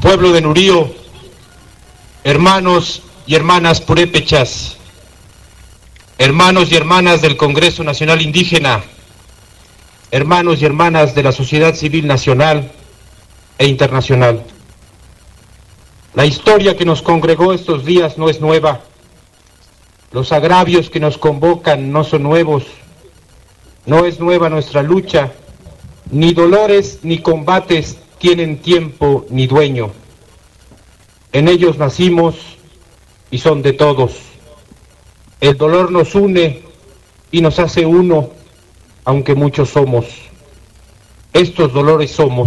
pueblo de Nurío, hermanos y hermanas purépechas, hermanos y hermanas del Congreso Nacional Indígena, hermanos y hermanas de la sociedad civil nacional e internacional. La historia que nos congregó estos días no es nueva. Los agravios que nos convocan no son nuevos. No es nueva nuestra lucha. Ni dolores ni combates tienen tiempo ni dueño. En ellos nacimos y son de todos. El dolor nos une y nos hace uno, aunque muchos somos. Estos dolores somos.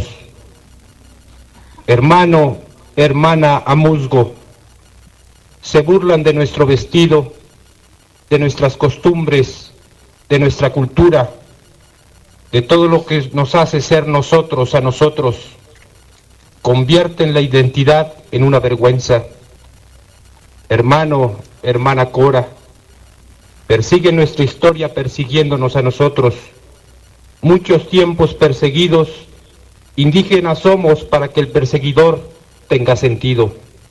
Hermano, hermana Amuzgo, se burlan de nuestro vestido, de nuestras costumbres, de nuestra cultura, de todo lo que nos hace ser nosotros a nosotros. Convierten la identidad en una vergüenza. Hermano, hermana Cora, persiguen nuestra historia persiguiéndonos a nosotros. Muchos tiempos perseguidos, indígenas somos para que el perseguidor tenga sentido.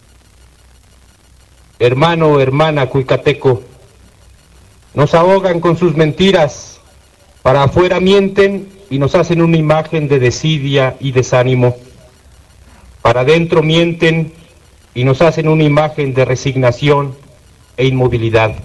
Hermano, hermana Cuicateco, nos ahogan con sus mentiras, para afuera mienten y nos hacen una imagen de desidia y desánimo. Para adentro mienten y nos hacen una imagen de resignación e inmovilidad.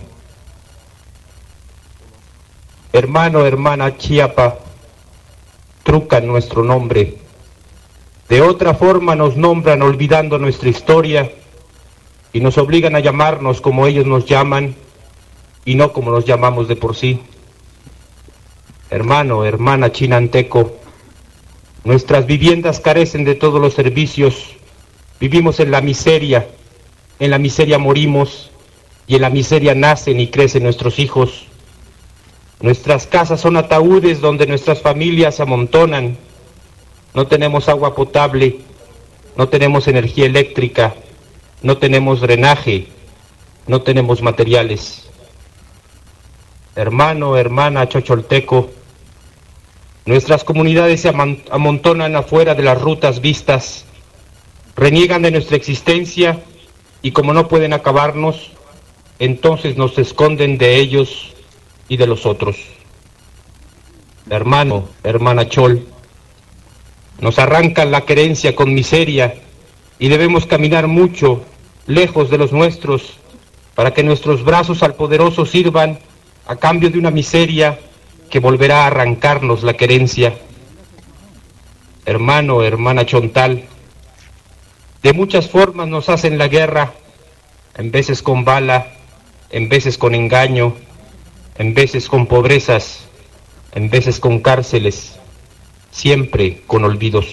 Hermano, hermana Chiapa, trucan nuestro nombre. De otra forma nos nombran olvidando nuestra historia y nos obligan a llamarnos como ellos nos llaman y no como nos llamamos de por sí. Hermano, hermana Chinanteco, nuestras viviendas carecen de todos los servicios, vivimos en la miseria morimos y en la miseria nacen y crecen nuestros hijos. Nuestras casas son ataúdes donde nuestras familias se amontonan. No tenemos agua potable, no tenemos energía eléctrica, no tenemos drenaje, no tenemos materiales. Hermano, hermana Chocholteco, nuestras comunidades se amontonan afuera de las rutas vistas, reniegan de nuestra existencia y como no pueden acabarnos, entonces nos esconden de ellos y de los otros. Hermano, hermana Chol, nos arrancan la querencia con miseria y debemos caminar mucho, lejos de los nuestros, para que nuestros brazos al poderoso sirvan a cambio de una miseria que volverá a arrancarnos la querencia. Hermano, hermana Chontal, de muchas formas nos hacen la guerra, en veces con bala, en veces con engaño, en veces con pobrezas, en veces con cárceles, siempre con olvidos.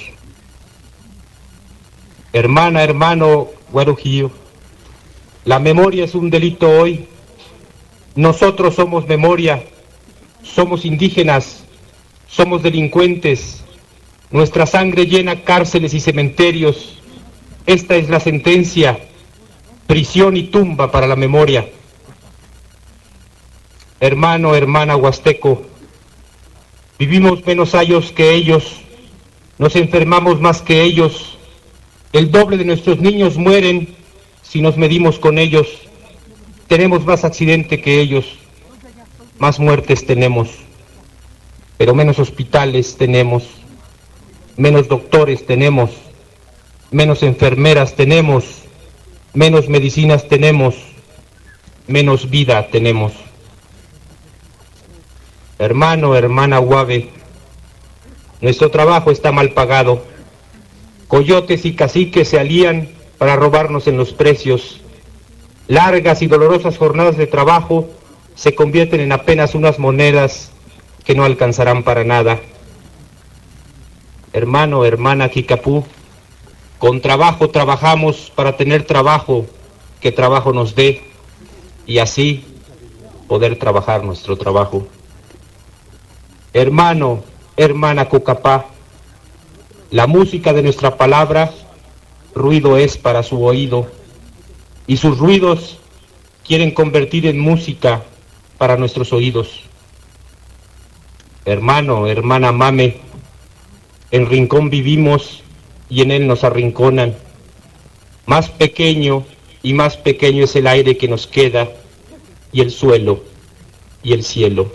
Hermana, hermano Guarujillo, la memoria es un delito hoy. Nosotros somos memoria, somos indígenas, somos delincuentes. Nuestra sangre llena cárceles y cementerios. Esta es la sentencia, prisión y tumba para la memoria. Hermano, hermana Huasteco, vivimos menos años que ellos, nos enfermamos más que ellos, el doble de nuestros niños mueren si nos medimos con ellos, tenemos más accidente que ellos, más muertes tenemos, pero menos hospitales tenemos, menos doctores tenemos, menos enfermeras tenemos, menos medicinas tenemos, menos vida tenemos. Hermano, hermana Guave, nuestro trabajo está mal pagado. Coyotes y caciques se alían para robarnos en los precios. Largas y dolorosas jornadas de trabajo se convierten en apenas unas monedas que no alcanzarán para nada. Hermano, hermana Kikapú, con trabajo trabajamos para tener trabajo que trabajo nos dé y así poder trabajar nuestro trabajo. Hermano, hermana Cucapá, la música de nuestra palabra, ruido es para su oído, y sus ruidos quieren convertir en música para nuestros oídos. Hermano, hermana Mame, en Rincón vivimos y en él nos arrinconan. Más pequeño y más pequeño es el aire que nos queda, y el suelo, y el cielo.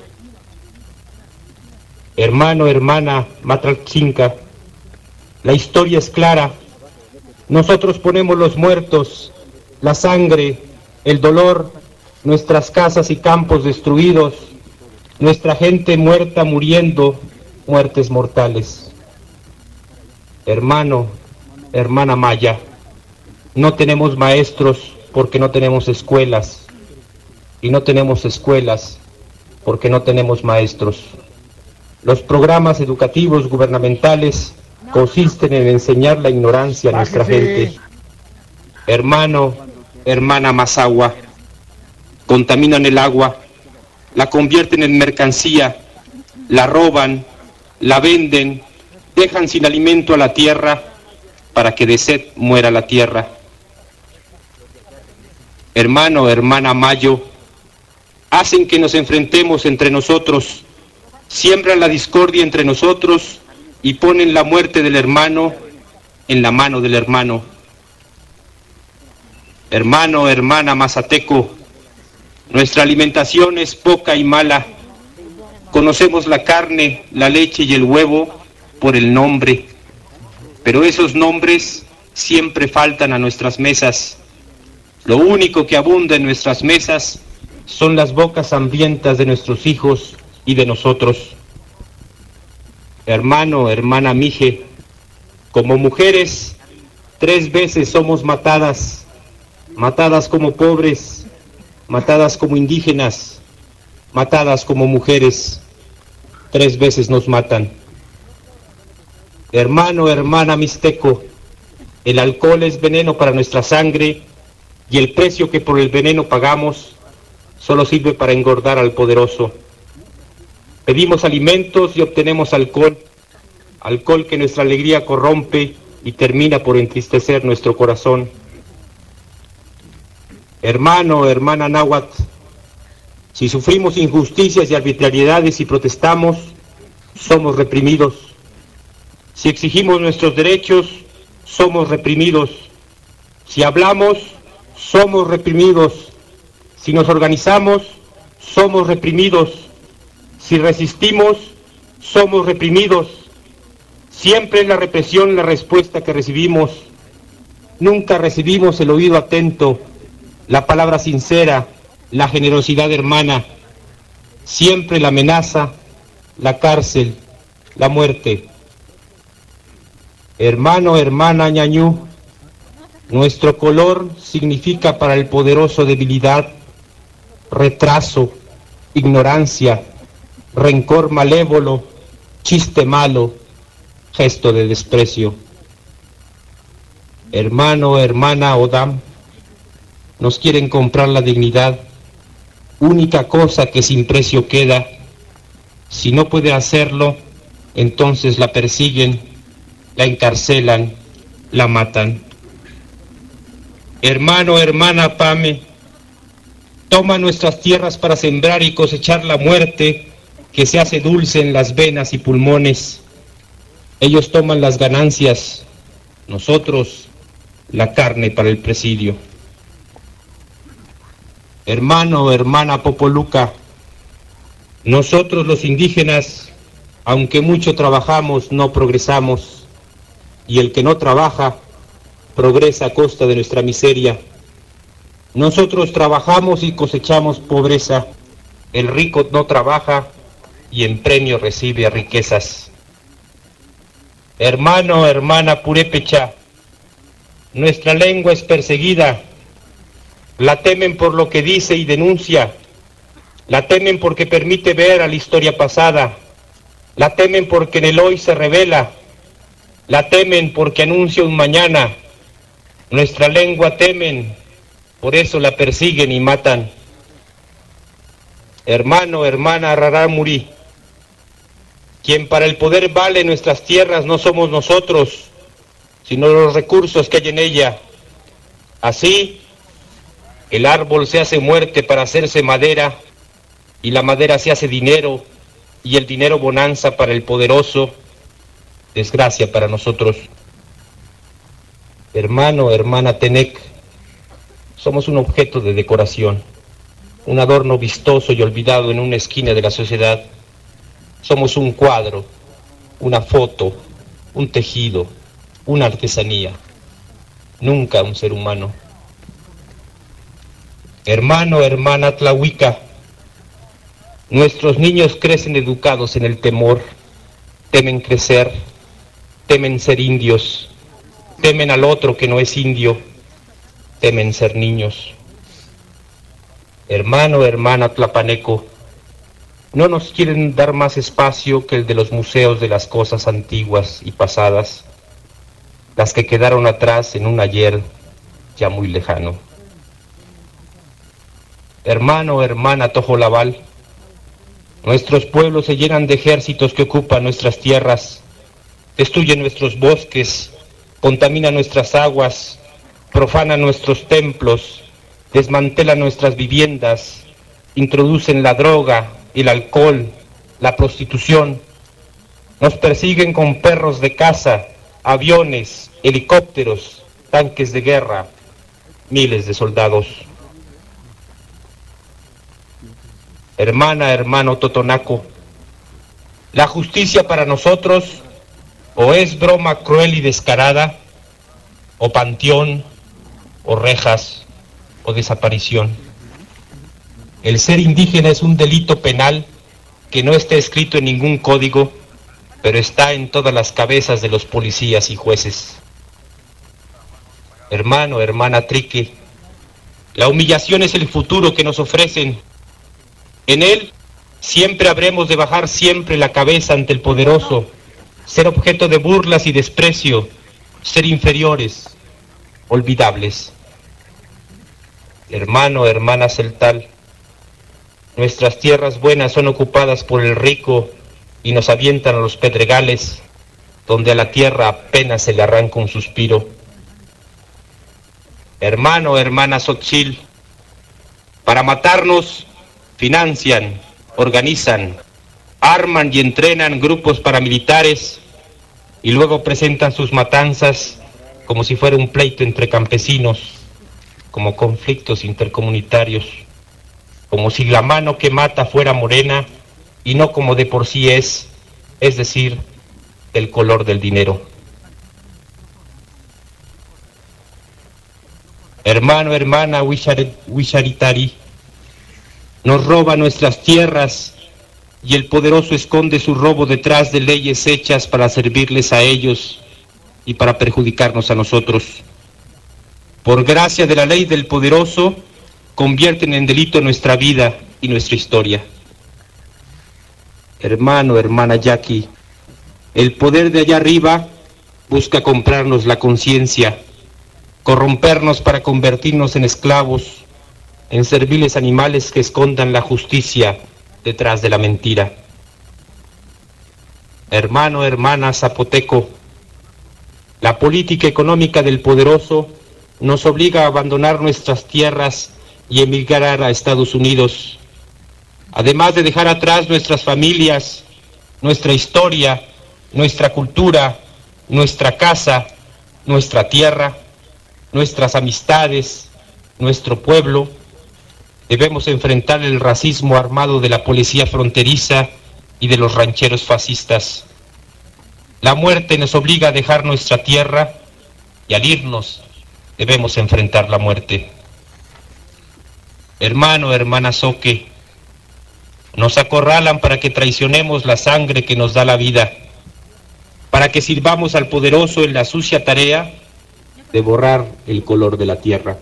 Hermano, hermana, Matlachinca, la historia es clara. Nosotros ponemos los muertos, la sangre, el dolor, nuestras casas y campos destruidos, nuestra gente muerta muriendo, muertes mortales. Hermano, hermana Maya, no tenemos maestros porque no tenemos escuelas, y no tenemos escuelas porque no tenemos maestros. Los programas educativos gubernamentales consisten en enseñar la ignorancia a nuestra gente. Hermano, hermana Mazahua, contaminan el agua, la convierten en mercancía, la roban, la venden, dejan sin alimento a la tierra para que de sed muera la tierra. Hermano, hermana Mayo, hacen que nos enfrentemos entre nosotros, siembran la discordia entre nosotros y ponen la muerte del hermano en la mano del hermano. Hermano, hermana Mazateco, nuestra alimentación es poca y mala. Conocemos la carne, la leche y el huevo por el nombre, pero esos nombres siempre faltan a nuestras mesas. Lo único que abunda en nuestras mesas son las bocas hambrientas de nuestros hijos y de nosotros. Hermano, hermana Mije, como mujeres, 3 veces somos matadas, matadas como pobres, matadas como indígenas, matadas como mujeres, 3 veces nos matan. Hermano, hermana Mixteco, el alcohol es veneno para nuestra sangre y el precio que por el veneno pagamos solo sirve para engordar al poderoso. Pedimos alimentos y obtenemos alcohol, alcohol que nuestra alegría corrompe y termina por entristecer nuestro corazón. Hermano, hermana Náhuatl, si sufrimos injusticias y arbitrariedades y protestamos, somos reprimidos. Si exigimos nuestros derechos, somos reprimidos. Si hablamos, somos reprimidos. Si nos organizamos, somos reprimidos. Si resistimos, somos reprimidos. Siempre es la represión la respuesta que recibimos. Nunca recibimos el oído atento, la palabra sincera, la generosidad hermana. Siempre la amenaza, la cárcel, la muerte. Hermano, hermana Ñañú, nuestro color significa para el poderoso debilidad, retraso, ignorancia, rencor malévolo, chiste malo, gesto de desprecio. Hermano, hermana Odam, nos quieren comprar la dignidad, única cosa que sin precio queda. Si no puede hacerlo, entonces la persiguen, la encarcelan, la matan. Hermano, hermana Pame, toma nuestras tierras para sembrar y cosechar la muerte que se hace dulce en las venas y pulmones. Ellos toman las ganancias, nosotros la carne para el presidio. Hermano, hermana Popoluca, nosotros los indígenas, aunque mucho trabajamos, no progresamos, y el que no trabaja, progresa a costa de nuestra miseria. Nosotros trabajamos y cosechamos pobreza, el rico no trabaja y en premio recibe riquezas. Hermano, hermana Purépecha, nuestra lengua es perseguida, la temen por lo que dice y denuncia, la temen porque permite ver a la historia pasada, la temen porque en el hoy se revela, la temen porque anuncia un mañana. Nuestra lengua temen, por eso la persiguen y matan. Hermano, hermana Rarámuri, quien para el poder vale nuestras tierras no somos nosotros, sino los recursos que hay en ella. Así, el árbol se hace muerte para hacerse madera, y la madera se hace dinero, y el dinero bonanza para el poderoso, desgracia para nosotros. Hermano, hermana Tenec, somos un objeto de decoración, un adorno vistoso y olvidado en una esquina de la sociedad. Somos un cuadro, una foto, un tejido, una artesanía, nunca un ser humano. Hermano, hermana Tlahuica, nuestros niños crecen educados en el temor, temen crecer, temen ser indios, temen al otro que no es indio, temen ser niños. Hermano, hermana Tlapaneco, no nos quieren dar más espacio que el de los museos de las cosas antiguas y pasadas, las que quedaron atrás en un ayer ya muy lejano. Hermano, hermana Tojolabal, nuestros pueblos se llenan de ejércitos que ocupan nuestras tierras, destruyen nuestros bosques, contaminan nuestras aguas, profanan nuestros templos, desmantelan nuestras viviendas, introducen la droga, el alcohol, la prostitución, nos persiguen con perros de caza, aviones, helicópteros, tanques de guerra, miles de soldados. Hermana, hermano Totonaco, la justicia para nosotros o es broma cruel y descarada, o panteón, o rejas, o desaparición. El ser indígena es un delito penal que no está escrito en ningún código, pero está en todas las cabezas de los policías y jueces. Hermano, hermana Trique, la humillación es el futuro que nos ofrecen. En él siempre habremos de bajar siempre la cabeza ante el poderoso, ser objeto de burlas y desprecio, ser inferiores, olvidables. Hermano, hermana Celtal, nuestras tierras buenas son ocupadas por el rico y nos avientan a los pedregales, donde a la tierra apenas se le arranca un suspiro. Hermano, hermana Xochil, para matarnos financian, organizan, arman y entrenan grupos paramilitares y luego presentan sus matanzas como si fuera un pleito entre campesinos, como conflictos intercomunitarios, como si la mano que mata fuera morena y no como de por sí es decir, del color del dinero. Hermano, hermana Wisharitari, nos roba nuestras tierras y el poderoso esconde su robo detrás de leyes hechas para servirles a ellos y para perjudicarnos a nosotros. Por gracia de la ley del poderoso, convierten en delito nuestra vida y nuestra historia. Hermano, hermana Jackie, el poder de allá arriba busca comprarnos la conciencia, corrompernos para convertirnos en esclavos, en serviles animales que escondan la justicia detrás de la mentira. Hermano, hermana Zapoteco, la política económica del poderoso nos obliga a abandonar nuestras tierras y emigrar a Estados Unidos, además de dejar atrás nuestras familias, nuestra historia, nuestra cultura, nuestra casa, nuestra tierra, nuestras amistades, nuestro pueblo. Debemos enfrentar el racismo armado de la policía fronteriza y de los rancheros fascistas. La muerte nos obliga a dejar nuestra tierra y al irnos debemos enfrentar la muerte. Hermano, hermana Soque, nos acorralan para que traicionemos la sangre que nos da la vida, para que sirvamos al poderoso en la sucia tarea de borrar el color de la tierra.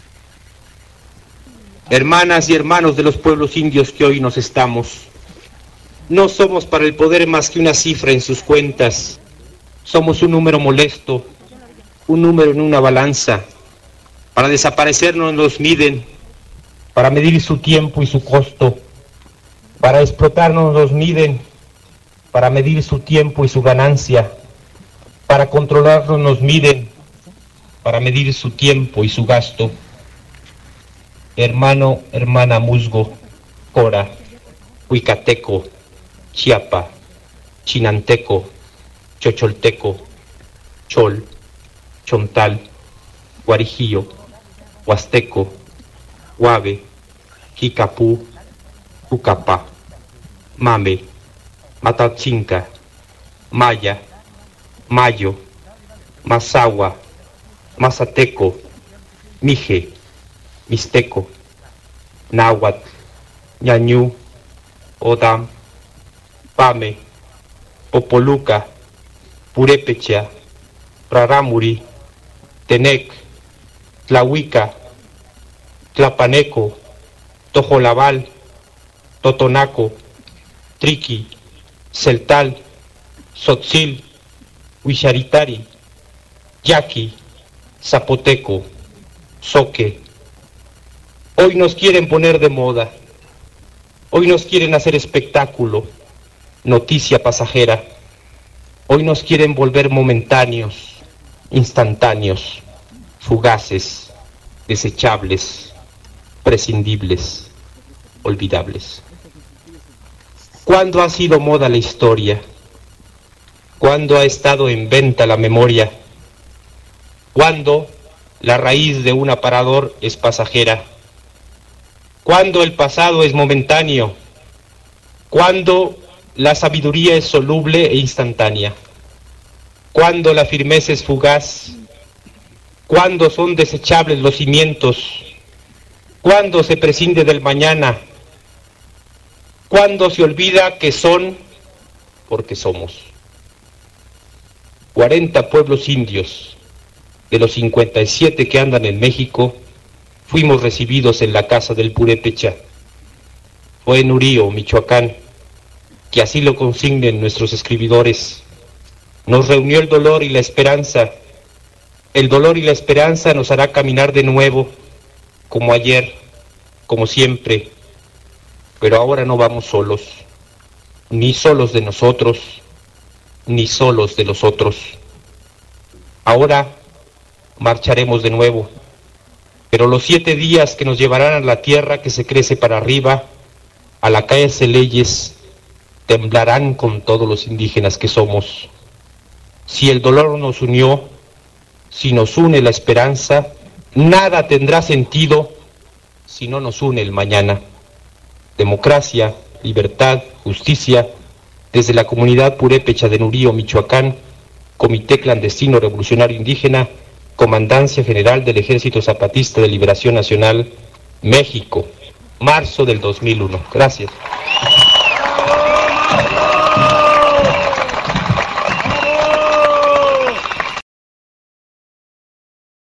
Hermanas y hermanos de los pueblos indios que hoy nos estamos, no somos para el poder más que una cifra en sus cuentas. Somos un número molesto, un número en una balanza. Para desaparecernos nos miden, para medir su tiempo y su costo. Para explotarnos nos miden, para medir su tiempo y su ganancia. Para controlarnos nos miden, para medir su tiempo y su gasto. Hermano, hermana Musgo, Cora, Huicateco, Chiapa, Chinanteco, Chocholteco, Chol, Chontal, Guarijío, Huasteco, Huave, Jicapú, Jucapá, Mame, Matachinca, Maya, Mayo, Mazahua, Mazateco, Mije, Mixteco, Náhuatl, Ñañú, Odam, Pame, Popoluca, Purépecha, Rarámuri, Tenec, Tlahuica, Tlapaneco, Tojolabal, Totonaco, Triqui, Celtal, Tzotzil, Huixaritari, Yaqui, Zapoteco, Zoque. Hoy nos quieren poner de moda, hoy nos quieren hacer espectáculo, noticia pasajera, hoy nos quieren volver momentáneos, instantáneos, fugaces, desechables, prescindibles, olvidables. ¿Cuándo ha sido moda la historia? ¿Cuándo ha estado en venta la memoria? ¿Cuándo la raíz de un aparador es pasajera? ¿Cuándo el pasado es momentáneo? ¿Cuándo la sabiduría es soluble e instantánea? ¿Cuándo la firmeza es fugaz? ¿Cuándo son desechables los cimientos? ¿Cuándo se prescinde del mañana? ¿Cuándo se olvida que son porque somos? 40 pueblos indios, de los 57 que andan en México, fuimos recibidos en la casa del Purépecha. Fue en Urío, Michoacán, que así lo consignen nuestros escribidores. Nos reunió el dolor y la esperanza. El dolor y la esperanza nos hará caminar de nuevo, como ayer, como siempre. Pero ahora no vamos solos, ni solos de nosotros, ni solos de los otros. Ahora marcharemos de nuevo, pero los 7 días que nos llevarán a la tierra que se crece para arriba, a la calle Celeyes, temblarán con todos los indígenas que somos. Si el dolor nos unió, si nos une la esperanza, nada tendrá sentido si no nos une el mañana. Democracia, libertad, justicia, desde la comunidad purépecha de Nurío, Michoacán, Comité Clandestino Revolucionario Indígena, Comandancia General del Ejército Zapatista de Liberación Nacional, México, marzo del 2001. Gracias.